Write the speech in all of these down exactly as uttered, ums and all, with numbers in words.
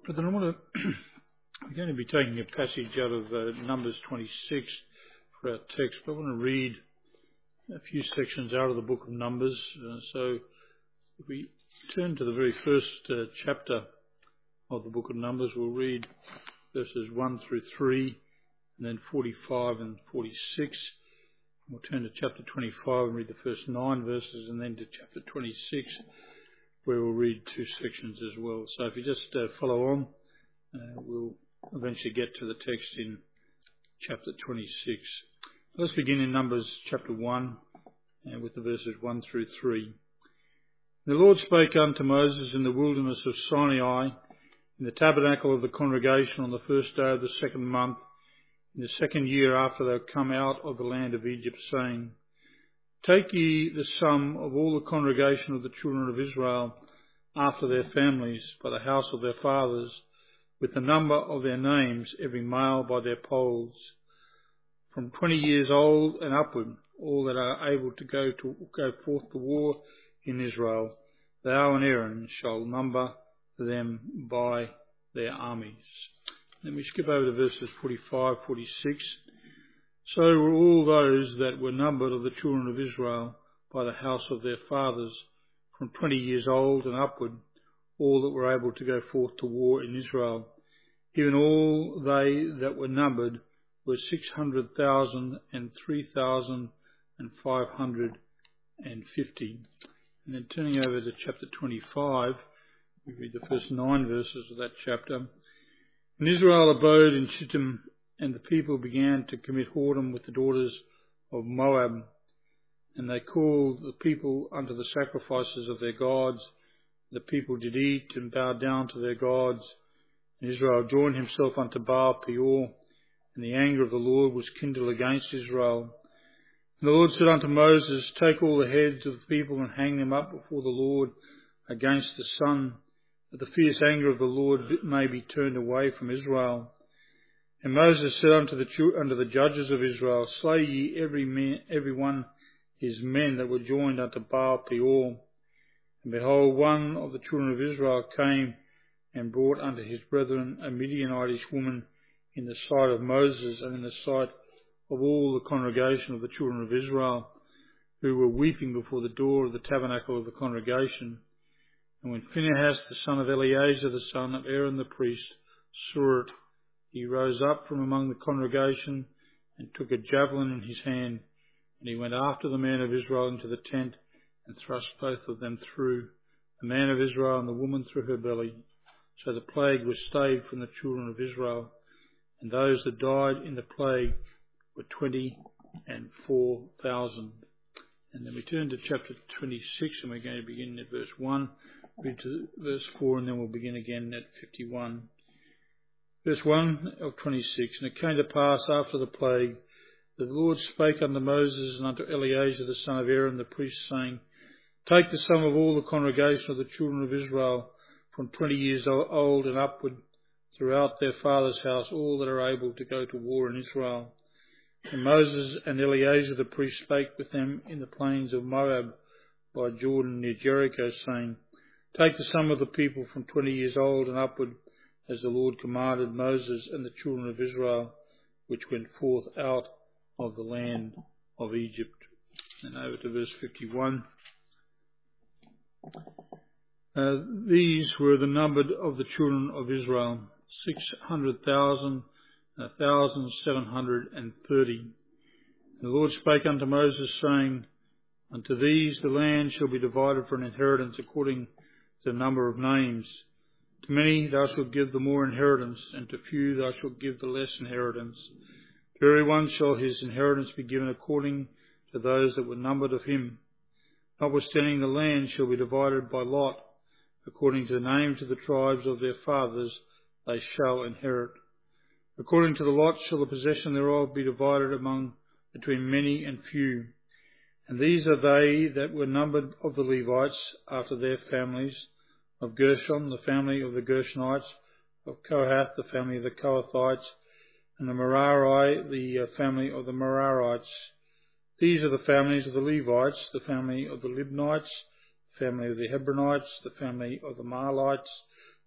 But then I want to, we're going to be taking a passage out of uh, Numbers twenty-six for our text, but I want to read a few sections out of the book of Numbers. Uh, so if we turn to the very first uh, chapter of the book of Numbers, we'll read verses one through three, and then forty-five and forty-six. We'll turn to chapter twenty-five and read the first nine verses, and then to chapter twenty-six, where we'll read two sections as well. So if you just uh, follow on, uh, we'll eventually get to the text in chapter twenty-six. Let's begin in Numbers chapter one, uh, with the verses one through three. The Lord spake unto Moses in the wilderness of Sinai, in the tabernacle of the congregation, on the first day of the second month, in the second year after they had come out of the land of Egypt, saying, Take ye the sum of all the congregation of the children of Israel after their families, by the house of their fathers, with the number of their names, every male by their polls, from twenty years old and upward, all that are able to go to go forth to war in Israel. Thou and Aaron shall number them by their armies. Let me skip over to verses forty-five, forty-six. So were all those that were numbered of the children of Israel by the house of their fathers, from twenty years old and upward, all that were able to go forth to war in Israel. Even all they that were numbered were six hundred thousand and three thousand and five hundred and fifty. And then turning over to chapter twenty-five, we read the first nine verses of that chapter. And Israel abode in Shittim, and the people began to commit whoredom with the daughters of Moab. And they called the people unto the sacrifices of their gods. The people did eat and bow down to their gods. And Israel joined himself unto Baal Peor, and the anger of the Lord was kindled against Israel. And the Lord said unto Moses, Take all the heads of the people and hang them up before the Lord against the sun, that the fierce anger of the Lord may be turned away from Israel. And Moses said unto the unto the judges of Israel, Slay ye every man, every one his men that were joined unto Baal Peor. And behold, one of the children of Israel came and brought unto his brethren a Midianitish woman in the sight of Moses and in the sight of all the congregation of the children of Israel, who were weeping before the door of the tabernacle of the congregation. And when Phinehas, the son of Eleazar, the son of Aaron the priest, saw it, he rose up from among the congregation and took a javelin in his hand, and he went after the man of Israel into the tent and thrust both of them through, the man of Israel and the woman through her belly. So the plague was stayed from the children of Israel, and those that died in the plague were twenty and four thousand. And then we turn to chapter twenty-six, and we're going to begin at verse one, read to verse four, and then we'll begin again at fifty-one. Verse one of twenty-six, And it came to pass after the plague, that the Lord spake unto Moses and unto Eleazar the son of Aaron the priest, saying, Take the sum of all the congregation of the children of Israel, from twenty years old and upward, throughout their father's house, all that are able to go to war in Israel. And Moses and Eleazar the priest spake with them in the plains of Moab by Jordan near Jericho, saying, Take the sum of the people from twenty years old and upward, as the Lord commanded Moses and the children of Israel, which went forth out of the land of Egypt. And over to verse fifty-one. Uh, these were the numbered of the children of Israel, six hundred thousand, a thousand seven hundred and thirty. And the Lord spake unto Moses, saying, Unto these the land shall be divided for an inheritance according to the number of names. To many thou shalt give the more inheritance, and to few thou shalt give the less inheritance. To every one shall his inheritance be given according to those that were numbered of him. Notwithstanding the land shall be divided by lot, according to the names of the tribes of their fathers they shall inherit. According to the lot shall the possession thereof be divided among between many and few. And these are they that were numbered of the Levites after their families, of Gershon, the family of the Gershonites, of Kohath, the family of the Kohathites, and the Merari, the family of the Merarites. These are the families of the Levites, the family of the Libnites, the family of the Hebronites, the family of the Mahlites,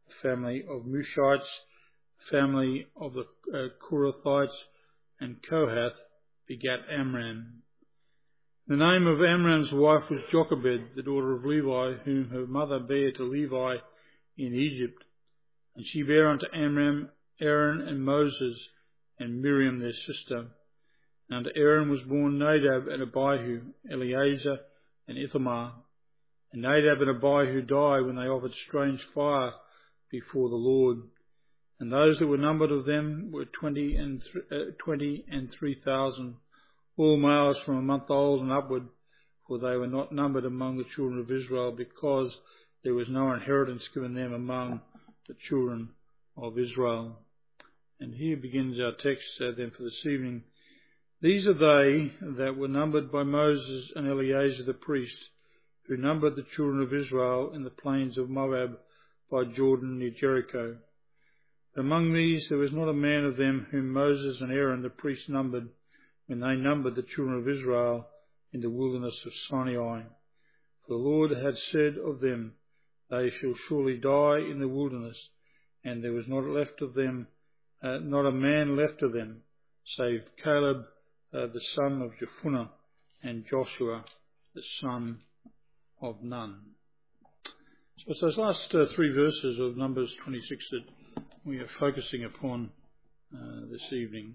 the family of Mushites, the family of the uh, Korathites, and Kohath begat Amram. The name of Amram's wife was Jochebed, the daughter of Levi, whom her mother bare to Levi in Egypt. And she bare unto Amram Aaron and Moses, and Miriam their sister. And unto Aaron was born Nadab and Abihu, Eleazar and Ithamar. And Nadab and Abihu died when they offered strange fire before the Lord. And those that were numbered of them were twenty and th- uh, twenty and three thousand, all males from a month old and upward, for they were not numbered among the children of Israel, because there was no inheritance given them among the children of Israel. And here begins our text uh, then for this evening. These are they that were numbered by Moses and Eleazar the priest, who numbered the children of Israel in the plains of Moab by Jordan near Jericho. But among these there was not a man of them whom Moses and Aaron the priest numbered, when they numbered the children of Israel in the wilderness of Sinai. For the Lord had said of them, they shall surely die in the wilderness, and there was not left of them, uh, not a man left of them, save Caleb uh, the son of Jephunneh, and Joshua the son of Nun. So it's those last uh, three verses of Numbers twenty-six that we are focusing upon uh, this evening.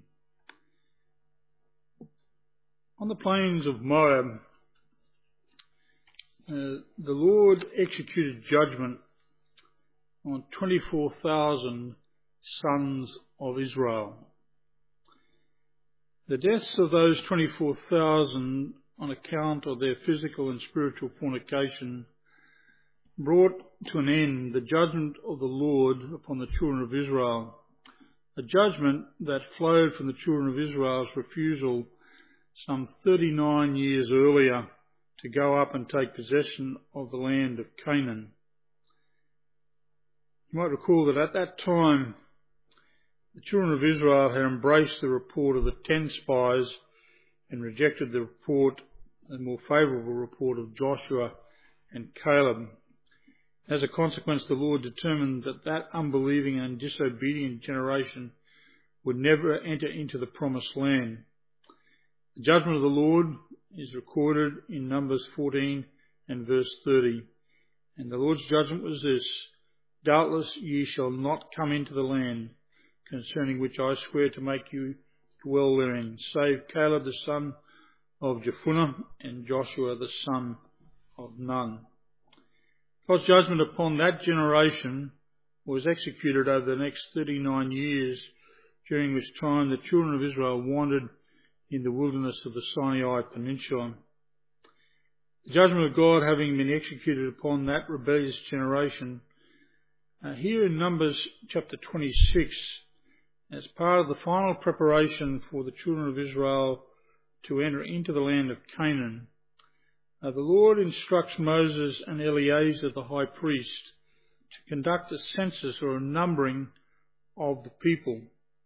On the plains of Moab, uh, the Lord executed judgment on twenty-four thousand sons of Israel. The deaths of those twenty-four thousand on account of their physical and spiritual fornication brought to an end the judgment of the Lord upon the children of Israel, a judgment that flowed from the children of Israel's refusal some thirty-nine years earlier to go up and take possession of the land of Canaan. You might recall that at that time the children of Israel had embraced the report of the ten spies and rejected the report, the more favourable report of Joshua and Caleb. As a consequence, the Lord determined that that unbelieving and disobedient generation would never enter into the promised land. The judgment of the Lord is recorded in Numbers fourteen and verse thirty. And the Lord's judgment was this: doubtless ye shall not come into the land, concerning which I swear to make you dwell therein, save Caleb the son of Jephunneh and Joshua the son of Nun. God's judgment upon that generation was executed over the next thirty-nine years, during which time the children of Israel wandered in the wilderness of the Sinai Peninsula. The judgment of God having been executed upon that rebellious generation, uh, here in Numbers chapter twenty-six, as part of the final preparation for the children of Israel to enter into the land of Canaan, uh, the Lord instructs Moses and Eleazar the high priest to conduct a census or a numbering of the people.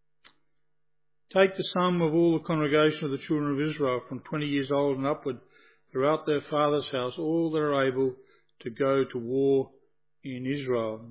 Take the sum of all the congregation of the children of Israel from twenty years old and upward throughout their father's house, all that are able to go to war in Israel.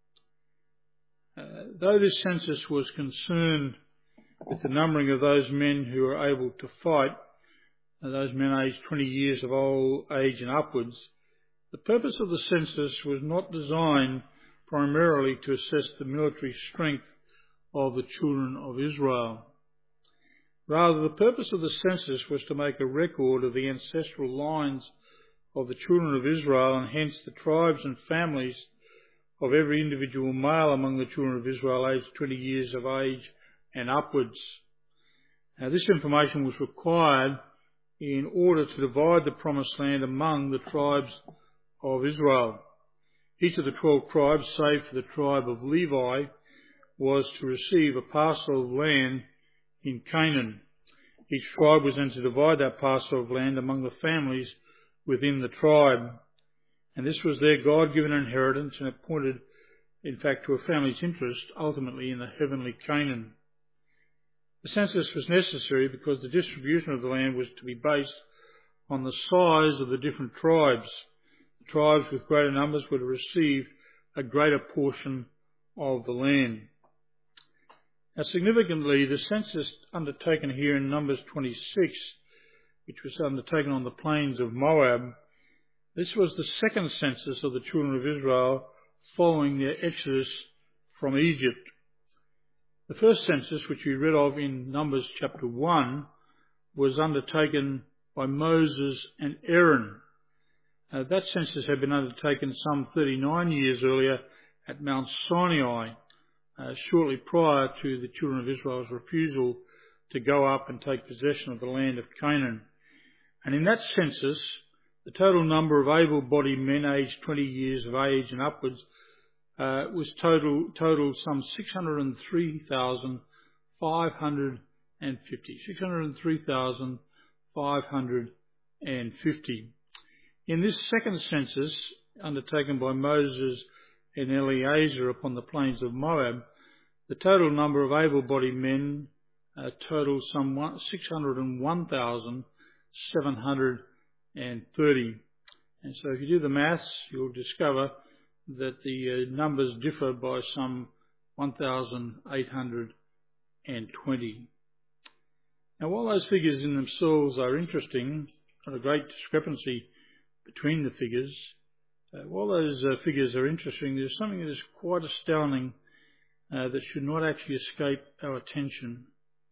Uh, though this census was concerned with the numbering of those men who are able to fight, uh, those men aged twenty years of old age and upwards, the purpose of the census was not designed primarily to assess the military strength of the children of Israel. Rather, the purpose of the census was to make a record of the ancestral lines of the children of Israel, and hence the tribes and families of every individual male among the children of Israel aged twenty years of age and upwards. Now, this information was required in order to divide the promised land among the tribes of Israel. Each of the twelve tribes, save for the tribe of Levi, was to receive a parcel of land in Canaan. Each tribe was then to divide that parcel of land among the families within the tribe. And this was their God-given inheritance, and it pointed, in fact, to a family's interest, ultimately in the heavenly Canaan. The census was necessary because the distribution of the land was to be based on the size of the different tribes. The tribes with greater numbers would have received a greater portion of the land. Now, significantly, the census undertaken here in Numbers twenty-six, which was undertaken on the plains of Moab, this was the second census of the children of Israel following their exodus from Egypt. The first census, which we read of in Numbers chapter one, was undertaken by Moses and Aaron. Uh, that census had been undertaken some thirty-nine years earlier at Mount Sinai, uh, shortly prior to the children of Israel's refusal to go up and take possession of the land of Canaan. And in that census, the total number of able-bodied men aged twenty years of age and upwards uh, was total, total some six hundred three thousand five hundred fifty. six hundred three thousand five hundred fifty. In this second census, undertaken by Moses and Eleazar upon the plains of Moab, the total number of able-bodied men uh, totaled some six hundred one thousand seven hundred thirty. And so if you do the maths, you'll discover that the uh, numbers differ by some one thousand eight hundred twenty. Now, while those figures in themselves are interesting, not a great discrepancy between the figures, uh, while those uh, figures are interesting, there's something that is quite astounding uh, that should not actually escape our attention.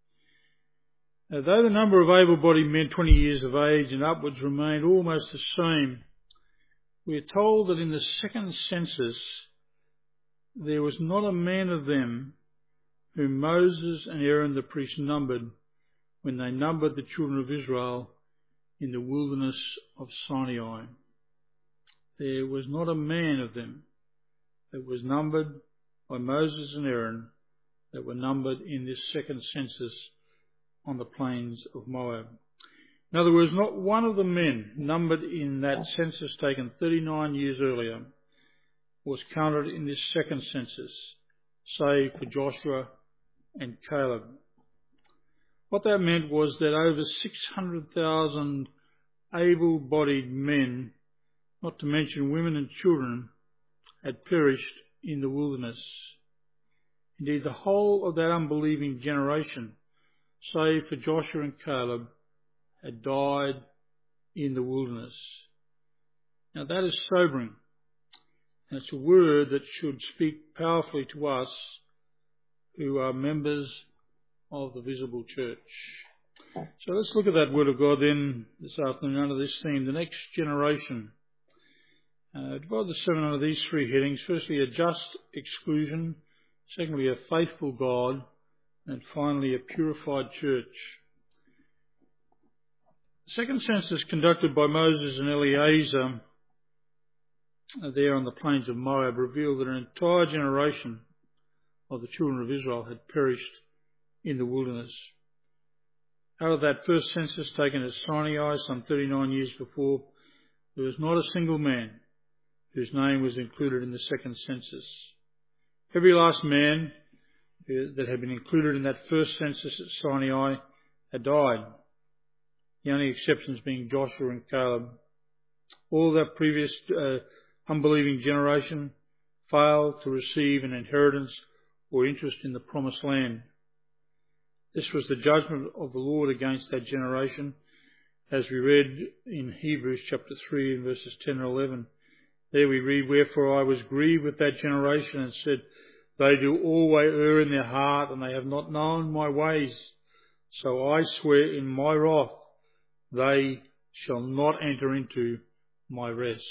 Uh, though the number of able-bodied men twenty years of age and upwards remained almost the same, we are told that in the second census there was not a man of them whom Moses and Aaron the priest numbered when they numbered the children of Israel in the wilderness of Sinai. There was not a man of them that was numbered by Moses and Aaron that were numbered in this second census on the plains of Moab. In other words, not one of the men numbered in that census taken thirty-nine years earlier was counted in this second census, save for Joshua and Caleb. What that meant was that over six hundred thousand able-bodied men, not to mention women and children, had perished in the wilderness. Indeed, the whole of that unbelieving generation, save for Joshua and Caleb, had died in the wilderness. Now that is sobering. And it's a word that should speak powerfully to us who are members of the visible church. So let's look at that word of God then this afternoon under this theme, the next generation. Uh, divide the sermon under these three headings. Firstly, a just exclusion. Secondly, a faithful God. And finally, a purified church. The second census conducted by Moses and Eleazar there on the plains of Moab revealed that an entire generation of the children of Israel had perished in the wilderness. Out of that first census taken at Sinai some thirty-nine years before, there was not a single man whose name was included in the second census. Every last man that had been included in that first census at Sinai had died, the only exceptions being Joshua and Caleb. All that previous uh, unbelieving generation failed to receive an inheritance or interest in the promised land. This was the judgment of the Lord against that generation, as we read in Hebrews chapter three and verses ten and eleven. There we read, "Wherefore I was grieved with that generation and said, They do always err in their heart, and they have not known my ways. So I swear in my wrath, they shall not enter into my rest."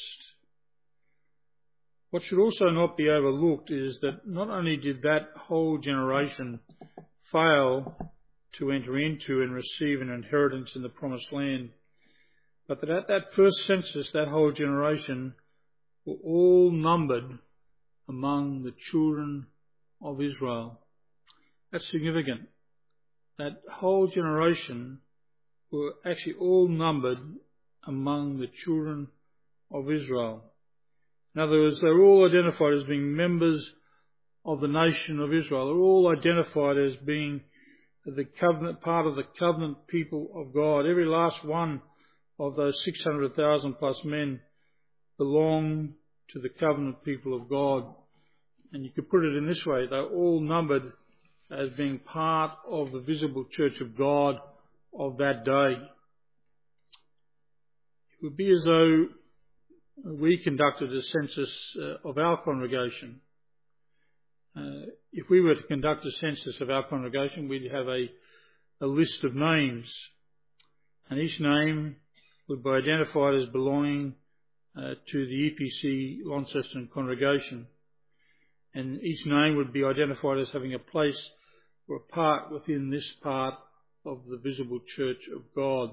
What should also not be overlooked is that not only did that whole generation fail to enter into and receive an inheritance in the promised land, but that at that first census, that whole generation were all numbered among the children of Israel. That's significant. That whole generation were actually all numbered among the children of Israel. In other words, they were all identified as being members of the nation of Israel. They're all identified as being the covenant, part of the covenant people of God. Every last one of those six hundred thousand plus men belong to the covenant people of God. And you could put it in this way: they're all numbered as being part of the visible church of God of that day. It would be as though we conducted a census uh, of our congregation. Uh, if we were to conduct a census of our congregation, we'd have a, a list of names, and each name would be identified as belonging uh, to the E P C Launceston congregation, and each name would be identified as having a place or a part within this part of the visible church of God.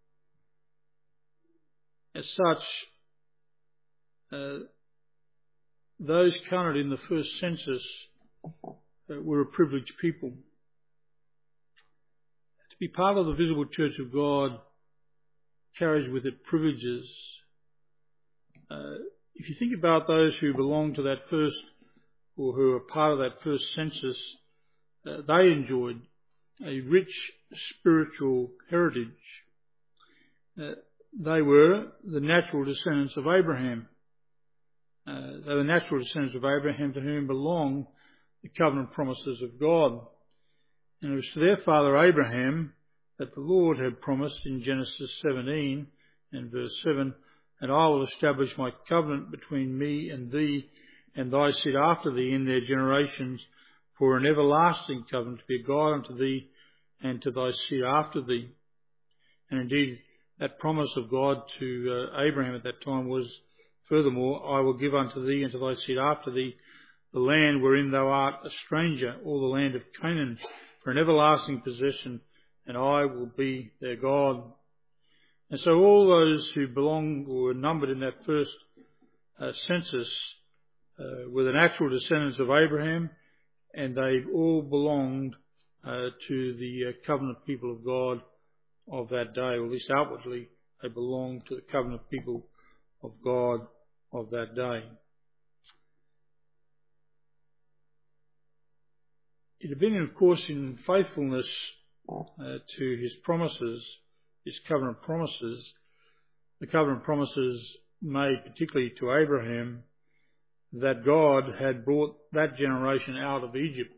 As such, uh, those counted in the first census uh, were a privileged people. To be part of the visible church of God carries with it privileges. Uh, if you think about those who belong to that first, or who are part of that first census, uh, they enjoyed a rich spiritual heritage. Uh, they were the natural descendants of Abraham. Uh, they were natural descendants of Abraham, to whom belong the covenant promises of God. And it was to their father Abraham that the Lord had promised in Genesis seventeen and verse seven, "And I will establish my covenant between me and thee and thy seed after thee in their generations, for an everlasting covenant, to be a God unto thee and to thy seed after thee." And indeed, that promise of God to uh, Abraham at that time was, "Furthermore, I will give unto thee and to thy seed after thee the land wherein thou art a stranger, all the land of Canaan, for an everlasting possession, and I will be their God." And so all those who belonged or were numbered in that first uh, census uh, were the natural descendants of Abraham, and they all belonged uh, to the uh, covenant people of God of that day, or at least outwardly they belonged to the covenant people of God of that day. It had been, of course, in faithfulness uh, to his promises, his covenant promises, the covenant promises made particularly to Abraham, that God had brought that generation out of Egypt.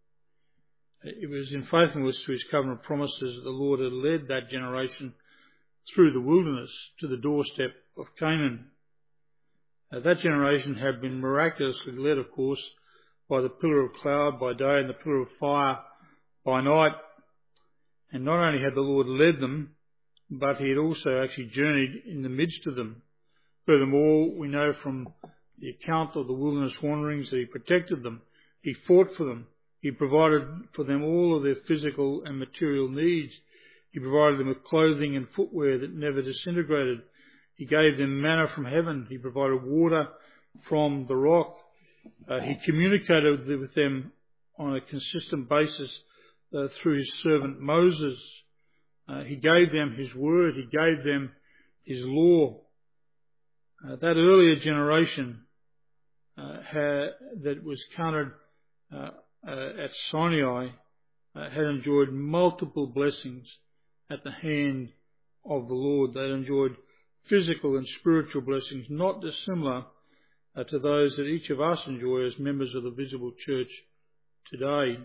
It was in faithfulness to his covenant promises that the Lord had led that generation through the wilderness to the doorstep of Canaan. Uh, that generation had been miraculously led, of course, by the pillar of cloud by day and the pillar of fire by night. And not only had the Lord led them, but he had also actually journeyed in the midst of them. Furthermore, we know from the account of the wilderness wanderings that he protected them. He fought for them. He provided for them all of their physical and material needs. He provided them with clothing and footwear that never disintegrated. He gave them manna from heaven. He provided water from the rock. Uh, he communicated with them on a consistent basis uh, through his servant Moses. Uh, he gave them his word. He gave them his law. Uh, that earlier generation uh, had, that was counted uh, uh, at Sinai uh, had enjoyed multiple blessings at the hand of the Lord. They had enjoyed physical and spiritual blessings, not dissimilar uh, to those that each of us enjoy as members of the visible church today.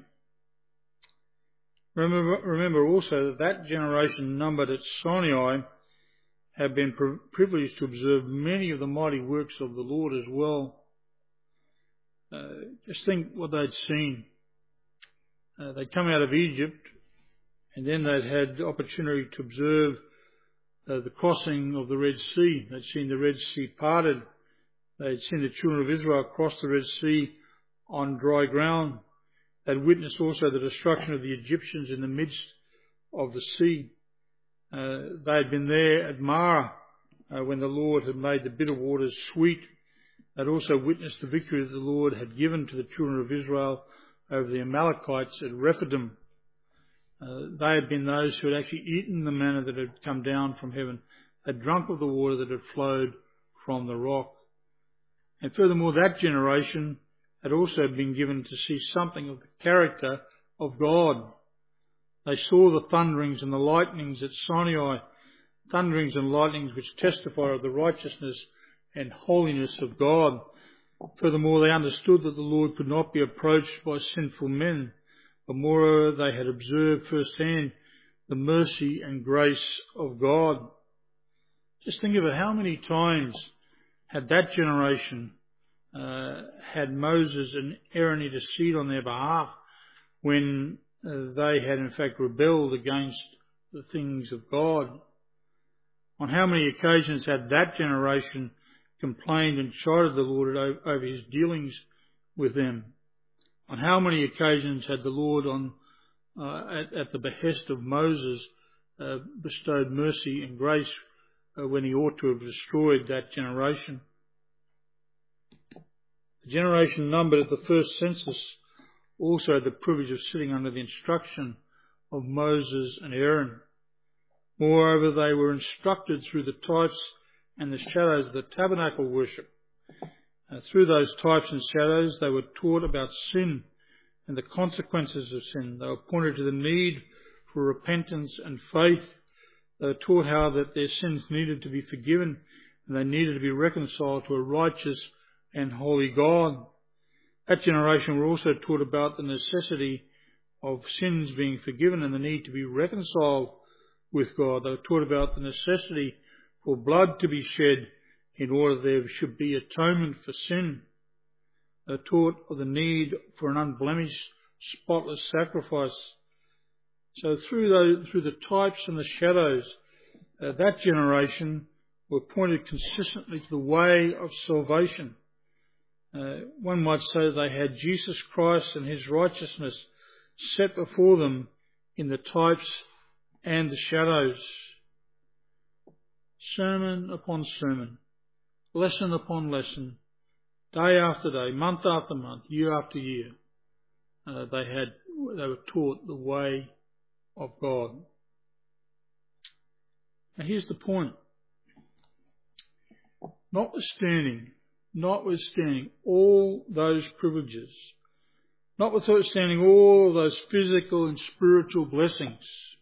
Remember, remember also that that generation numbered at Sinai have been privileged to observe many of the mighty works of the Lord as well. Uh, just think what they'd seen. Uh, they'd come out of Egypt, and then they'd had the opportunity to observe uh, the crossing of the Red Sea. They'd seen the Red Sea parted. They'd seen the children of Israel cross the Red Sea on dry ground. They'd witnessed also the destruction of the Egyptians in the midst of the sea. Uh, they had been there at Marah uh, when the Lord had made the bitter waters sweet. They'd also witnessed the victory that the Lord had given to the children of Israel over the Amalekites at Rephidim. Uh, they had been those who had actually eaten the manna that had come down from heaven. They'd drunk of the water that had flowed from the rock. And furthermore, that generation had also been given to see something of the character of God. They saw the thunderings and the lightnings at Sinai, thunderings and lightnings which testify of the righteousness and holiness of God. Furthermore, they understood that the Lord could not be approached by sinful men, but moreover they had observed firsthand the mercy and grace of God. Just think of it, how many times had that generation uh, had Moses and Aaron intercede on their behalf when uh, they had in fact rebelled against the things of God? On how many occasions had that generation complained and chided the Lord over his dealings with them? On how many occasions had the Lord, on uh, at, at the behest of Moses, uh, bestowed mercy and grace uh, when he ought to have destroyed that generation? The generation numbered at the first census also had the privilege of sitting under the instruction of Moses and Aaron. Moreover, they were instructed through the types and the shadows of the tabernacle worship. Uh, through those types and shadows, they were taught about sin and the consequences of sin. They were pointed to the need for repentance and faith. They were taught how that their sins needed to be forgiven and they needed to be reconciled to a righteous and holy God. That generation were also taught about the necessity of sins being forgiven and the need to be reconciled with God. They were taught about the necessity for blood to be shed in order there should be atonement for sin. They were taught of the need for an unblemished, spotless sacrifice. So through those, through the types and the shadows, uh, that generation were pointed consistently to the way of salvation. Uh, one might say they had Jesus Christ and his righteousness set before them in the types and the shadows. Sermon upon sermon, lesson upon lesson, day after day, month after month, year after year, uh, they had they were taught the way of God. Now here's the point. Notwithstanding, notwithstanding all those privileges, notwithstanding all those physical and spiritual blessings,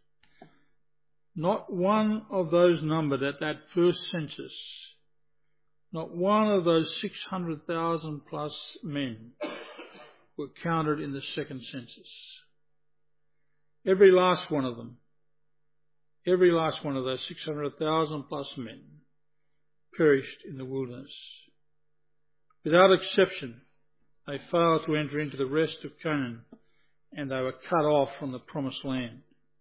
not one of those numbered at that first census, not one of those six hundred thousand plus men were counted in the second census. Every last one of them, every last one of those six hundred thousand plus men perished in the wilderness. Without exception, they failed to enter into the rest of Canaan and they were cut off from the promised land.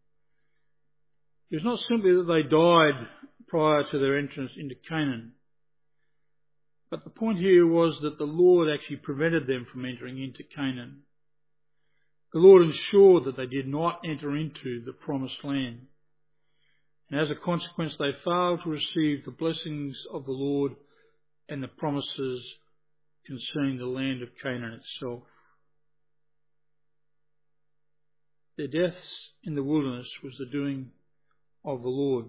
It was not simply that they died prior to their entrance into Canaan, but the point here was that the Lord actually prevented them from entering into Canaan. The Lord ensured that they did not enter into the promised land. And as a consequence, they failed to receive the blessings of the Lord and the promises concerning the land of Canaan itself. Their deaths in the wilderness was the doing of the Lord.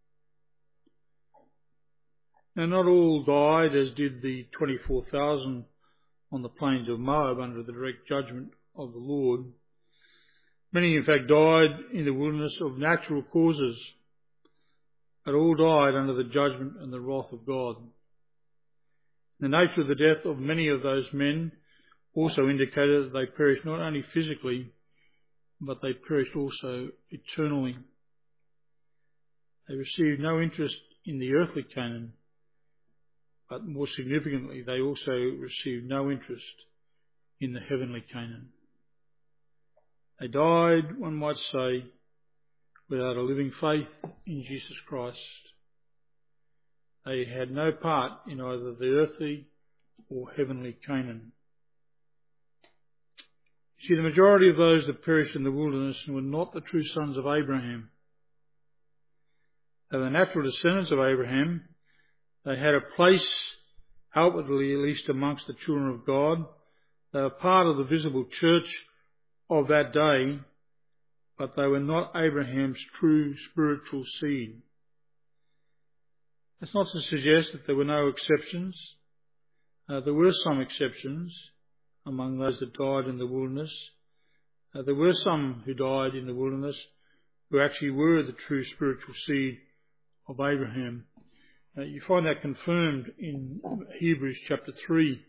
Now, not all died, as did the twenty-four thousand on the plains of Moab under the direct judgment of the Lord. Many, in fact, died in the wilderness of natural causes, but all died under the judgment and the wrath of God. The nature of the death of many of those men also indicated that they perished not only physically, but they perished also eternally. They received no interest in the earthly Canaan, but more significantly, they also received no interest in the heavenly Canaan. They died, one might say, without a living faith in Jesus Christ. They had no part in either the earthly or heavenly Canaan. You see, the majority of those that perished in the wilderness were not the true sons of Abraham. They were the natural descendants of Abraham. They had a place, outwardly at least, amongst the children of God. They were part of the visible church of that day, but they were not Abraham's true spiritual seed. That's not to suggest that there were no exceptions. Uh, there were some exceptions among those that died in the wilderness. Uh, there were some who died in the wilderness who actually were the true spiritual seed of Abraham. Uh, you find that confirmed in Hebrews chapter three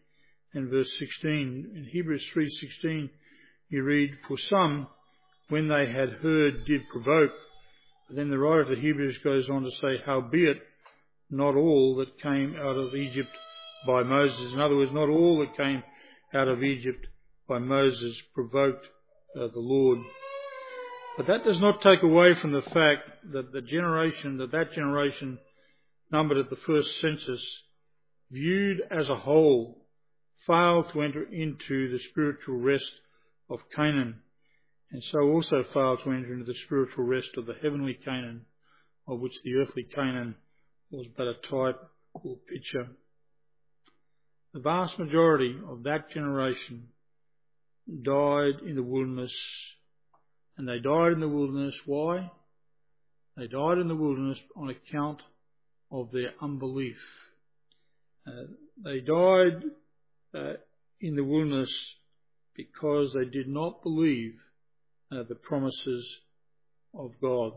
and verse sixteen. In Hebrews three sixteen, you read, "For some, when they had heard, did provoke." But then the writer of the Hebrews goes on to say, "Howbeit, not all that came out of Egypt by Moses." In other words, not all that came out of Egypt by Moses provoked uh, the Lord. But that does not take away from the fact that the generation, that that generation numbered at the first census, viewed as a whole, failed to enter into the spiritual rest of Canaan, and so also failed to enter into the spiritual rest of the heavenly Canaan, of which the earthly Canaan was but a type or picture. The vast majority of that generation died in the wilderness, and they died in the wilderness. Why? They died in the wilderness on account of their unbelief. Uh, they died uh, in the wilderness because they did not believe uh, the promises of God.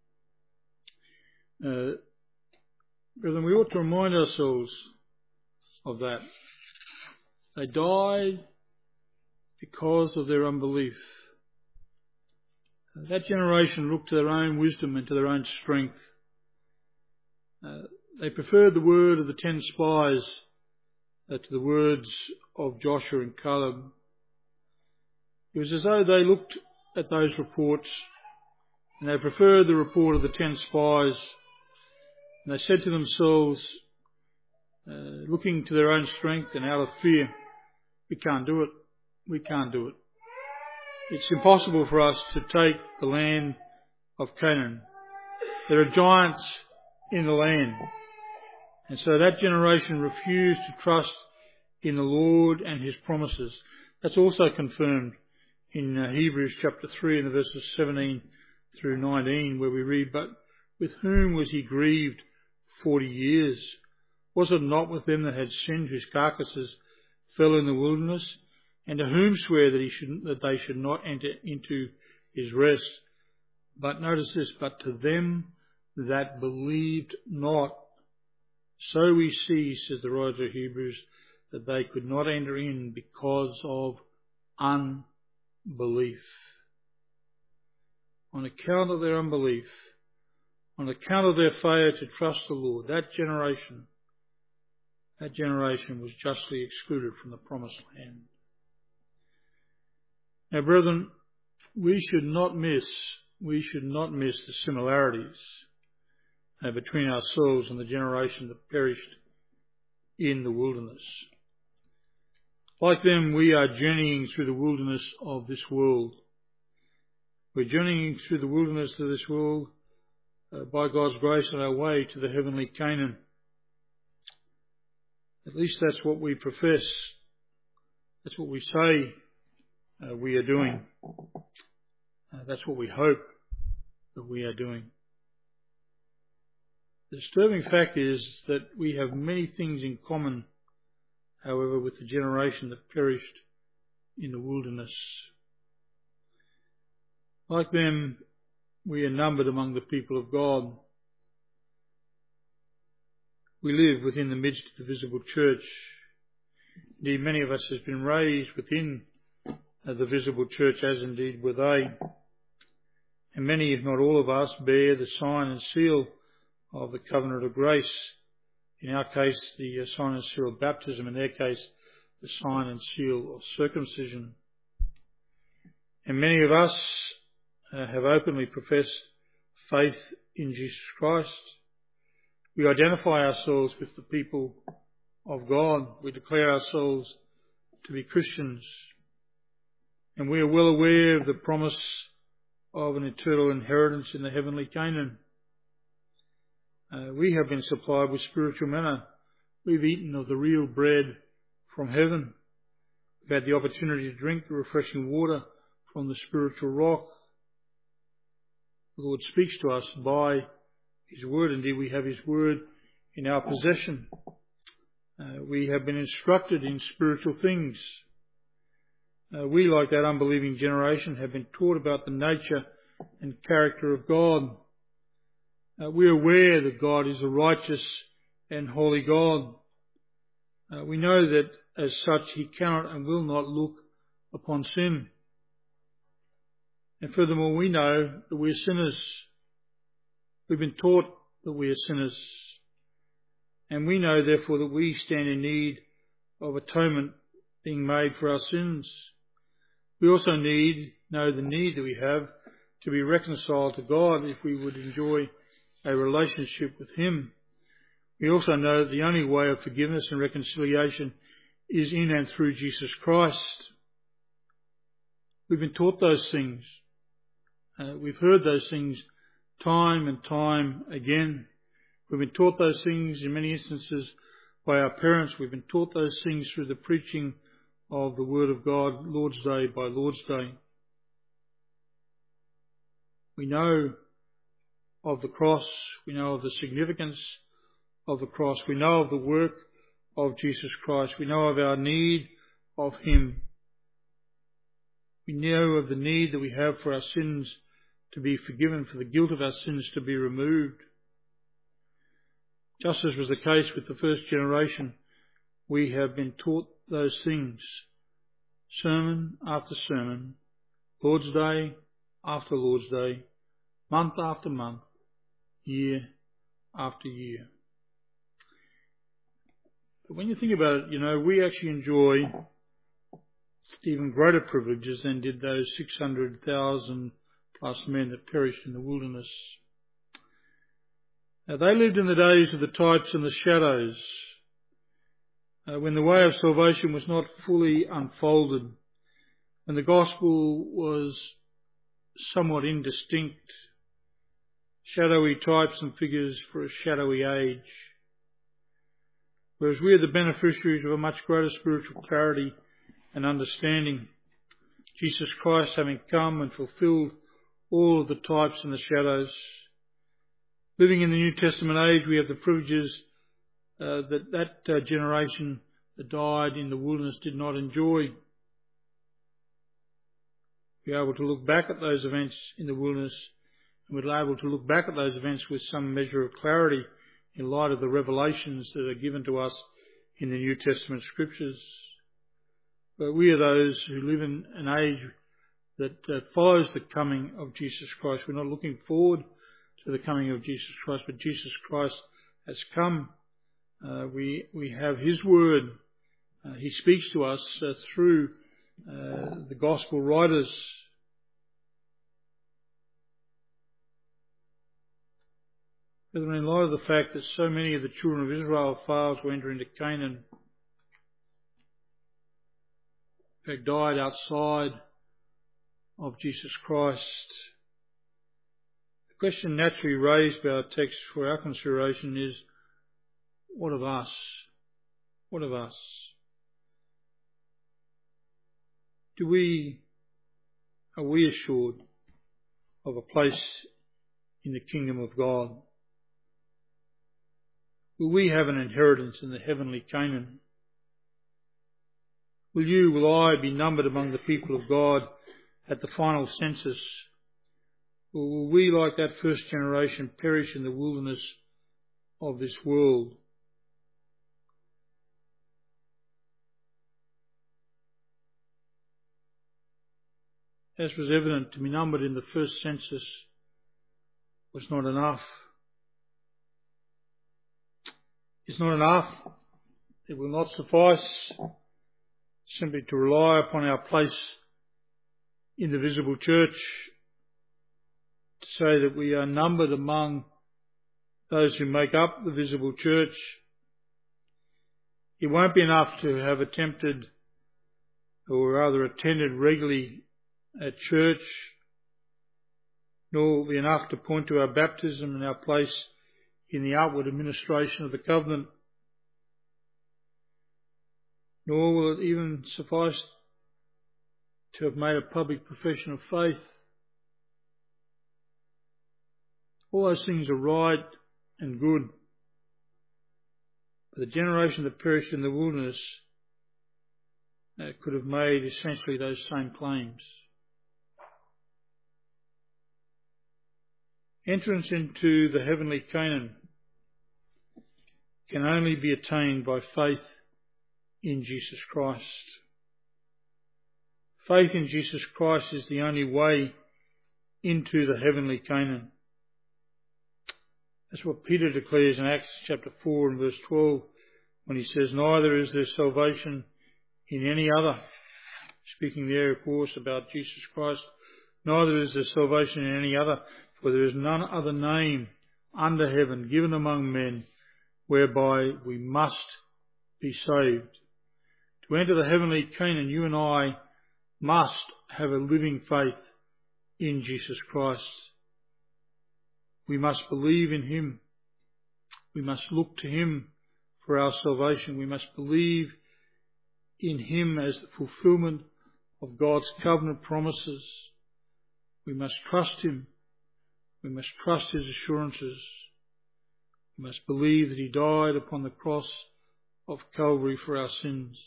Uh, brethren, we ought to remind ourselves of that. They died because of their unbelief. Uh, that generation looked to their own wisdom and to their own strength. Uh, they preferred the word of the ten spies uh, to the words of Joshua and Caleb. It was as though they looked at those reports and they preferred the report of the ten spies, and they said to themselves, uh, looking to their own strength and out of fear, "We can't do it. We can't do it. It's impossible for us to take the land of Canaan. There are giants in the land." And so that generation refused to trust in the Lord and His promises. That's also confirmed in uh, Hebrews chapter three and the verses seventeen through nineteen, where we read, "But with whom was He grieved forty years? Was it not with them that had sinned, whose carcasses fell in the wilderness? And to whom swear that he should, that they should not enter into His rest? But notice this, but to them that believed not. So we see," says the writer of Hebrews, "that they could not enter in because of unbelief." On account of their unbelief, on account of their failure to trust the Lord, that generation, that generation was justly excluded from the promised land. Now, brethren, we should not miss, we should not miss the similarities uh, between ourselves and the generation that perished in the wilderness. Like them, we are journeying through the wilderness of this world. We're journeying through the wilderness of this world uh, by God's grace on our way to the heavenly Canaan. At least that's what we profess. That's what we say uh, we are doing. Uh, that's what we hope that we are doing. The disturbing fact is that we have many things in common, however, with the generation that perished in the wilderness. Like them, we are numbered among the people of God. We live within the midst of the visible church. Indeed, many of us have been raised within uh, the visible church, as indeed were they. And many, if not all of us, bear the sign and seal of the covenant of grace. In our case, the uh, sign and seal of baptism. In their case, the sign and seal of circumcision. And many of us uh, have openly professed faith in Jesus Christ. We identify ourselves with the people of God. We declare ourselves to be Christians. And we are well aware of the promise of an eternal inheritance in the heavenly Canaan. Uh, we have been supplied with spiritual manna. We've eaten of the real bread from heaven. We've had the opportunity to drink the refreshing water from the spiritual rock. The Lord speaks to us by His word. Indeed, we have His word in our possession. Uh, we have been instructed in spiritual things. Uh, we, like that unbelieving generation, have been taught about the nature and character of God. Uh, we are aware that God is a righteous and holy God. Uh, we know that as such, he cannot and will not look upon sin. And furthermore, we know that we are sinners. We've been taught that we are sinners. And we know, therefore, that we stand in need of atonement being made for our sins. We also need, know the need that we have to be reconciled to God if we would enjoy a relationship with him. We also know that the only way of forgiveness and reconciliation is in and through Jesus Christ. We've been taught those things. Uh, we've heard those things time and time again. We've been taught those things in many instances by our parents. We've been taught those things through the preaching of the Word of God, Lord's Day by Lord's Day. We know of the cross. We know of the significance of the cross. We know of the work of Jesus Christ. We know of our need of him. We know of the need that we have for our sins to be forgiven, for the guilt of our sins to be removed. Just as was the case with the first generation, we have been taught those things, sermon after sermon, Lord's Day after Lord's Day, month after month, year after year. But when you think about it, you know, we actually enjoy even greater privileges than did those six hundred thousand plus men that perished in the wilderness. Now, they lived in the days of the types and the shadows, uh, when the way of salvation was not fully unfolded, when the gospel was somewhat indistinct, shadowy types and figures for a shadowy age. Whereas we are the beneficiaries of a much greater spiritual clarity and understanding. Jesus Christ having come and fulfilled all of the types and the shadows. Living in the New Testament age, we have the privileges uh, that that uh, generation that died in the wilderness did not enjoy. We are able to look back at those events in the wilderness, and we're able to look back at those events with some measure of clarity in light of the revelations that are given to us in the New Testament scriptures. But we are those who live in an age that uh, follows the coming of Jesus Christ. We're not looking forward to the coming of Jesus Christ, but Jesus Christ has come. Uh, we we have his word. Uh, he speaks to us uh, through uh, the gospel writers. Brethren, in light of the fact that so many of the children of Israel failed to enter into Canaan, in fact died outside of Jesus Christ, the question naturally raised by our text for our consideration is, what of us? What of us? Do we, are we assured of a place in the kingdom of God? Will we have an inheritance in the heavenly Canaan? Will you, will I be numbered among the people of God at the final census? Or will we, like that first generation, perish in the wilderness of this world? As was evident, to be numbered in the first census was not enough. It's not enough. It will not suffice simply to rely upon our place in the visible church, to say that we are numbered among those who make up the visible church. It won't be enough to have attempted, or rather attended regularly at church, nor will it be enough to point to our baptism and our place in the outward administration of the covenant, nor will it even suffice to have made a public profession of faith. All those things are right and good, but the generation that perished in the wilderness uh, could have made essentially those same claims. Entrance into the heavenly Canaan can only be attained by faith in Jesus Christ. Faith in Jesus Christ is the only way into the heavenly Canaan. That's what Peter declares in Acts chapter four and verse twelve when he says, "Neither is there salvation in any other," speaking there, of course, about Jesus Christ. "Neither is there salvation in any other, for there is none other name under heaven given among men whereby we must be saved." To enter the heavenly Canaan, you and I must have a living faith in Jesus Christ. We must believe in Him. We must look to Him for our salvation. We must believe in Him as the fulfillment of God's covenant promises. We must trust Him. We must trust His assurances. We must believe that He died upon the cross of Calvary for our sins.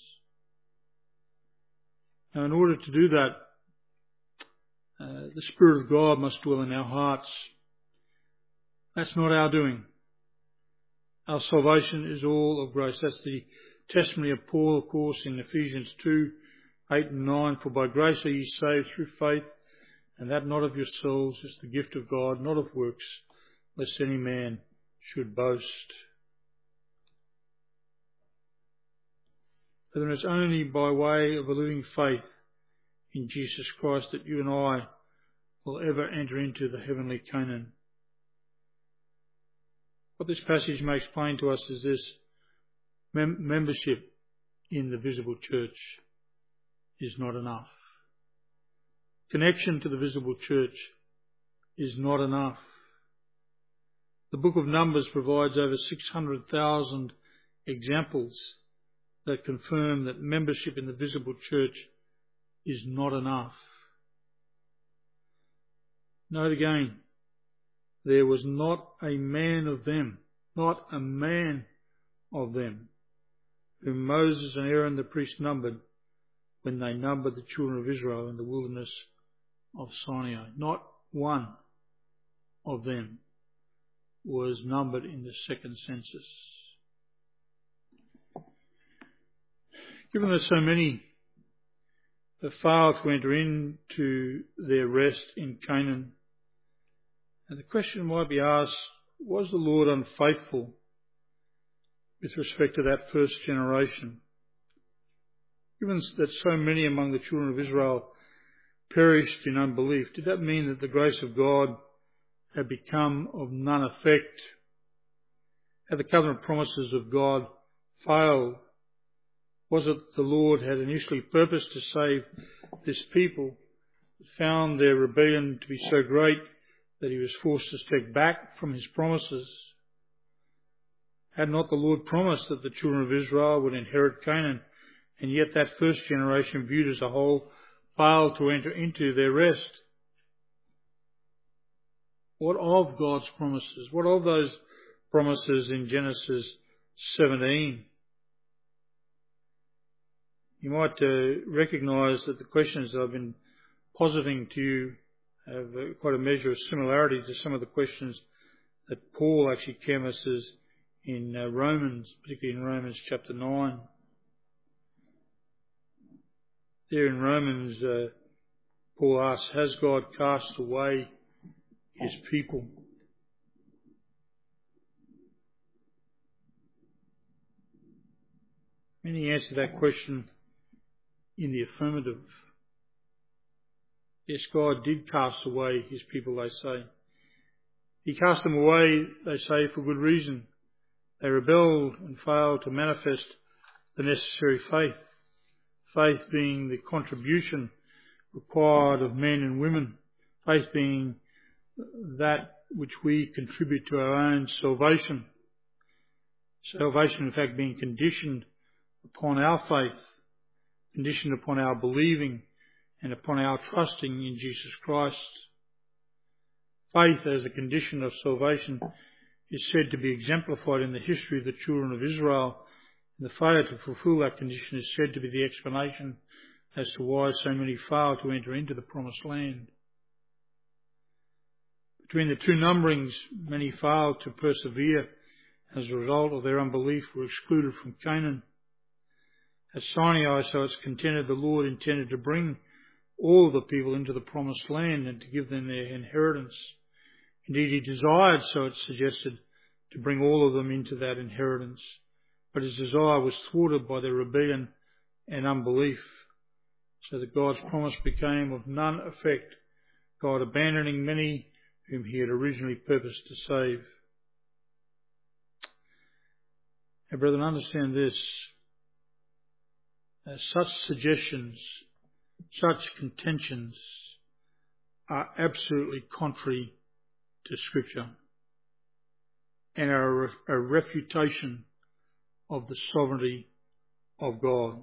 Now, in order to do that, uh, the Spirit of God must dwell in our hearts. That's not our doing. Our salvation is all of grace. That's the testimony of Paul, of course, in Ephesians two, eight and nine. "For by grace are ye saved through faith, and that not of yourselves, is the gift of God, not of works, lest any man should boast." But it's only by way of a living faith in Jesus Christ that you and I will ever enter into the heavenly Canaan. What this passage makes plain to us is this: Mem- membership in the visible church is not enough. Connection to the visible church is not enough. The book of Numbers provides over six hundred thousand examples that confirm that membership in the visible church is not enough. Note again, there was not a man of them, not a man of them, whom Moses and Aaron the priest numbered when they numbered the children of Israel in the wilderness of Sinai. Not one of them was numbered in the second census. Given that so many have failed to enter into their rest in Canaan, and the question might be asked, was the Lord unfaithful with respect to that first generation? Given that so many among the children of Israel perished in unbelief, did that mean that the grace of God had become of none effect? Had the covenant promises of God failed? Was it that the Lord had initially purposed to save this people, but found their rebellion to be so great that He was forced to step back from His promises? Had not the Lord promised that the children of Israel would inherit Canaan, and yet that first generation, viewed as a whole, failed to enter into their rest? What of God's promises? What of those promises in Genesis seventeen? You might uh, recognise that the questions that I've been positing to you have uh, quite a measure of similarity to some of the questions that Paul actually canvasses in uh, Romans, particularly in Romans chapter nine. There in Romans, uh, Paul asks, has God cast away His people? Many answer that question in the affirmative. Yes, God did cast away His people, they say. He cast them away, they say, for good reason. They rebelled and failed to manifest the necessary faith. Faith being the contribution required of men and women. Faith being that which we contribute to our own salvation. Salvation, in fact, being conditioned upon our faith, conditioned upon our believing and upon our trusting in Jesus Christ. Faith as a condition of salvation is said to be exemplified in the history of the children of Israel, and the failure to fulfill that condition is said to be the explanation as to why so many fail to enter into the promised land. Between the two numberings, many failed to persevere as a result of their unbelief, were excluded from Canaan. At Sinai, so it's contended, the Lord intended to bring all of the people into the promised land and to give them their inheritance. Indeed, he desired, so it's suggested, to bring all of them into that inheritance. But his desire was thwarted by their rebellion and unbelief, so that God's promise became of none effect, God abandoning many whom he had originally purposed to save. Now, brethren, understand this. Uh, such suggestions, such contentions are absolutely contrary to Scripture and are a, a refutation of the sovereignty of God.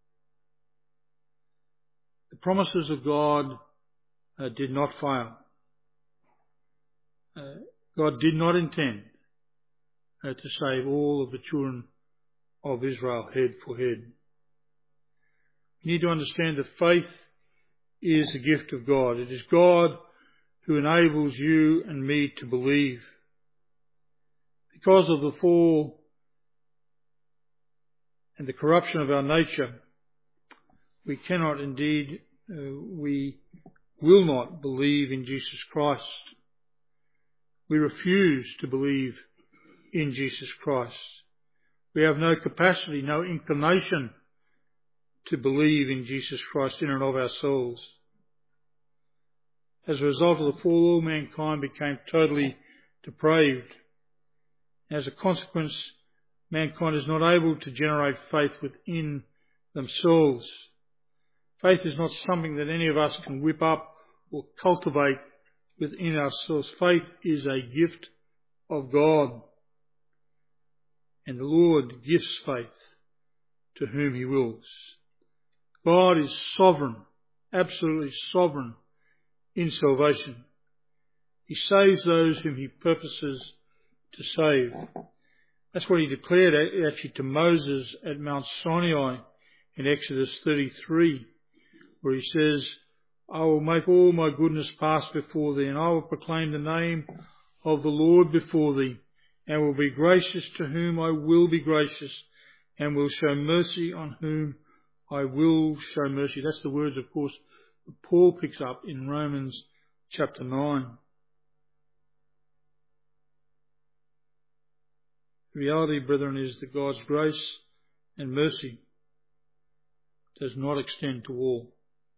The promises of God uh, did not fail. Uh, God did not intend uh, to save all of the children of Israel head for head. You need to understand that faith is a gift of God. It is God who enables you and me to believe. Because of the fall and the corruption of our nature, we cannot indeed, uh, we will not believe in Jesus Christ. We refuse to believe in Jesus Christ. We have no capacity, no inclination to believe in Jesus Christ in and of ourselves. As a result of the fall, all mankind became totally depraved. As a consequence, mankind is not able to generate faith within themselves. Faith is not something that any of us can whip up or cultivate within ourselves. Faith is a gift of God. And the Lord gives faith to whom he wills. God is sovereign, absolutely sovereign in salvation. He saves those whom he purposes to save. That's what he declared actually to Moses at Mount Sinai in Exodus thirty-three, where he says, I will make all my goodness pass before thee, and I will proclaim the name of the Lord before thee, and will be gracious to whom I will be gracious, and will show mercy on whom I will show mercy. That's the words, of course, that Paul picks up in Romans chapter nine. The reality, brethren, is that God's grace and mercy does not extend to all.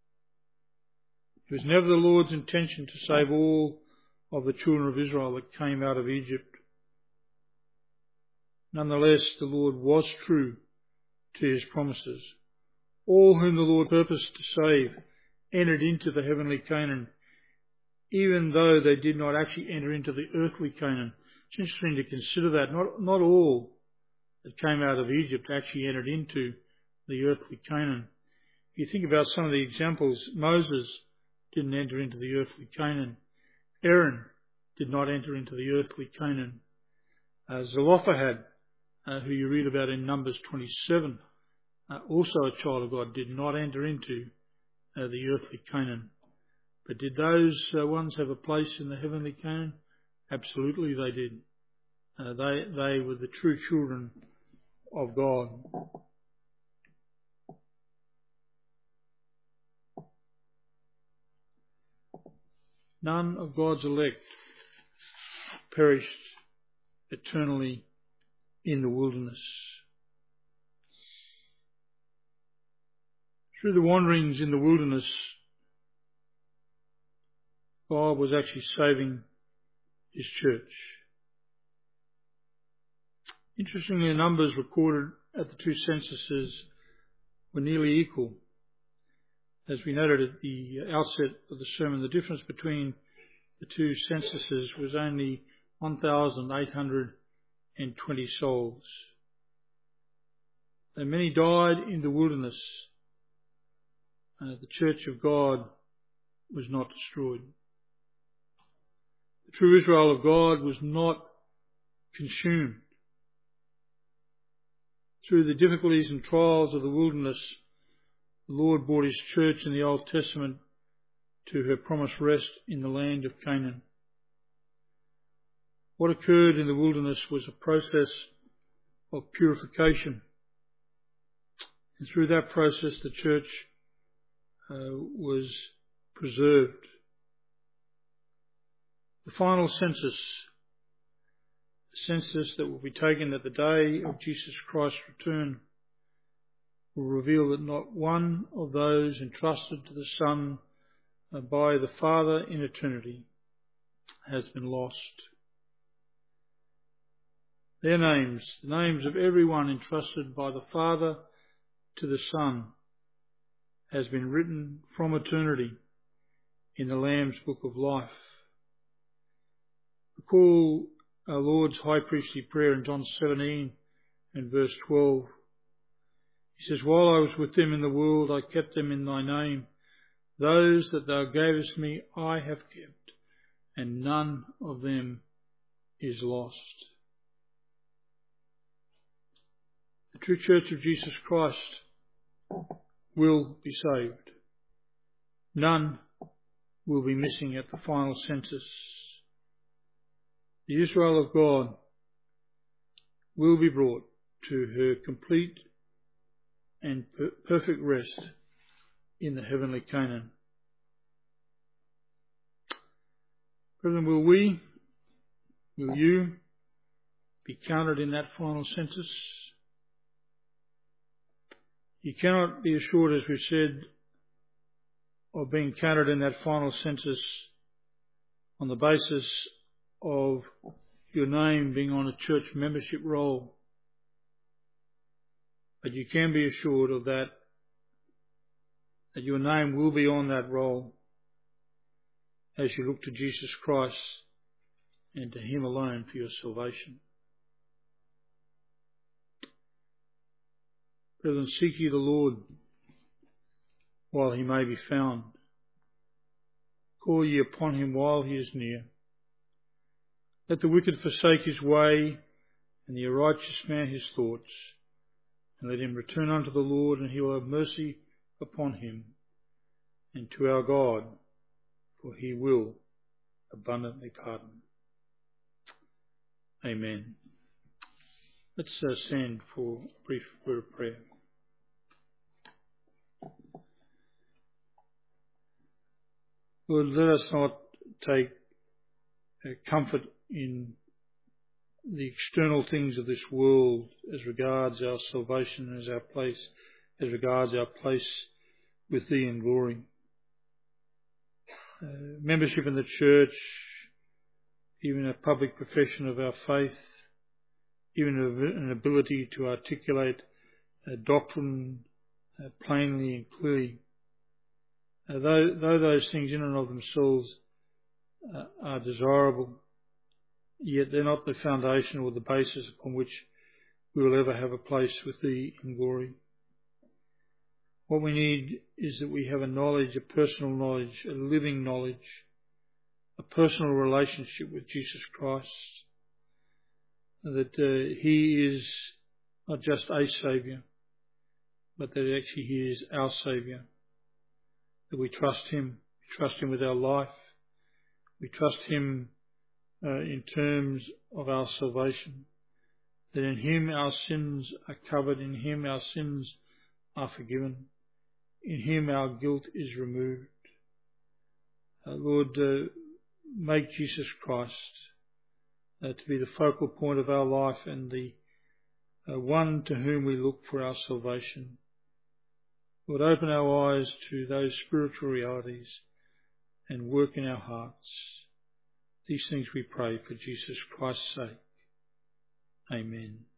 It was never the Lord's intention to save all of the children of Israel that came out of Egypt. Nonetheless, the Lord was true to his promises. All whom the Lord purposed to save entered into the heavenly Canaan, even though they did not actually enter into the earthly Canaan. It's interesting to consider that. Not, not all that came out of Egypt actually entered into the earthly Canaan. If you think about some of the examples, Moses didn't enter into the earthly Canaan. Aaron did not enter into the earthly Canaan. Uh, Zelophehad, uh, who you read about in Numbers twenty-seven, uh, also a child of God, did not enter into uh, the earthly Canaan. But did those uh, ones have a place in the heavenly Canaan? Absolutely they did. Uh, they, they were the true children of God. None of God's elect perished eternally in the wilderness. Through the wanderings in the wilderness, God was actually saving his church. Interestingly, the numbers recorded at the two censuses were nearly equal. As we noted at the outset of the sermon, the difference between the two censuses was only one thousand eight hundred twenty souls. Though many died in the wilderness, uh, the church of God was not destroyed. The true Israel of God was not consumed. Through the difficulties and trials of the wilderness, the Lord brought his church in the Old Testament to her promised rest in the land of Canaan. What occurred in the wilderness was a process of purification. And through that process, the church uh, was preserved. The final census, the census that will be taken at the day of Jesus Christ's return, will reveal that not one of those entrusted to the Son by the Father in eternity has been lost. Their names, the names of everyone entrusted by the Father to the Son, has been written from eternity in the Lamb's Book of Life. Recall our Lord's high priestly prayer in John seventeen and verse twelve. He says, "While I was with them in the world, I kept them in thy name. Those that thou gavest me I have kept, and none of them is lost." The true church of Jesus Christ will be saved. None will be missing at the final census. The Israel of God will be brought to her complete and per- perfect rest in the heavenly Canaan. Brethren, will we, will you be counted in that final census? You cannot be assured, as we've said, of being counted in that final census on the basis of your name being on a church membership roll. But you can be assured of that, that your name will be on that roll as you look to Jesus Christ and to Him alone for your salvation. Brethren, seek ye the Lord while He may be found. Call ye upon Him while He is near. Let the wicked forsake his way, and the righteous man his thoughts. And let him return unto the Lord, and He will have mercy upon him, and to our God, for He will abundantly pardon. Amen. Let's uh, stand for a brief word of prayer. Lord, let us not take uh, comfort in the external things of this world as regards our salvation, as our place, as regards our place with Thee in glory. Uh, membership in the church, even a public profession of our faith, even an ability to articulate a doctrine uh, plainly and clearly. Uh, though, though those things in and of themselves uh, are desirable, yet they're not the foundation or the basis upon which we will ever have a place with Thee in glory. What we need is that we have a knowledge, a personal knowledge, a living knowledge, a personal relationship with Jesus Christ, that uh, He is not just a Saviour, but that actually He is our Saviour, that we trust Him, we trust Him with our life, we trust Him uh, in terms of our salvation, that in Him our sins are covered, in Him our sins are forgiven, in Him our guilt is removed. Uh, Lord, uh, make Jesus Christ uh, to be the focal point of our life and the uh, one to whom we look for our salvation. Lord, open our eyes to those spiritual realities and work in our hearts. These things we pray for Jesus Christ's sake. Amen.